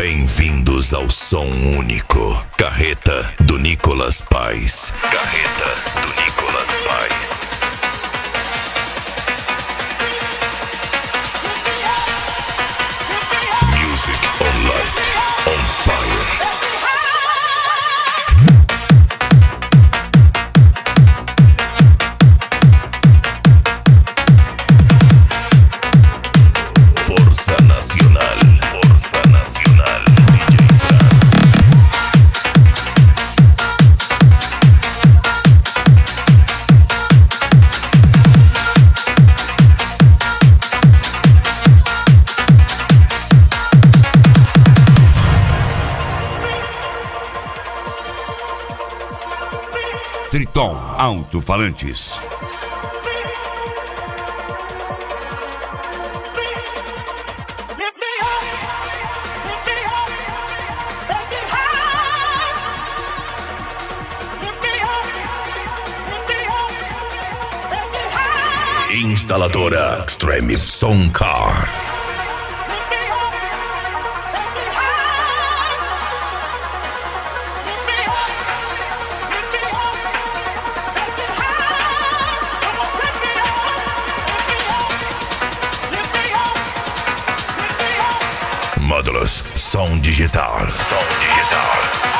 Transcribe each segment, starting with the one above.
Bem-vindos ao som único. Carreta do Nicolas Paz. Carreta do Nicolas Paz. Music on light, on fire. Força Nacional, Força Nacional, DJ Fran. Triton Alto-Falantes. Instaladora Extreme Sound Car. Módulos som digital. Som digital.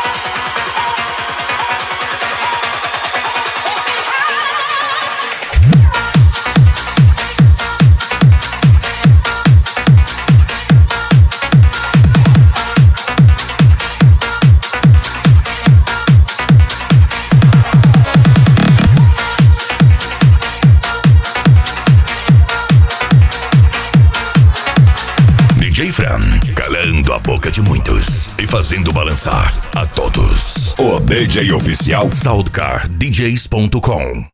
DJ Fran, calando a boca de muitos e fazendo balançar a todos. O DJ oficial SoundCarDJs.com.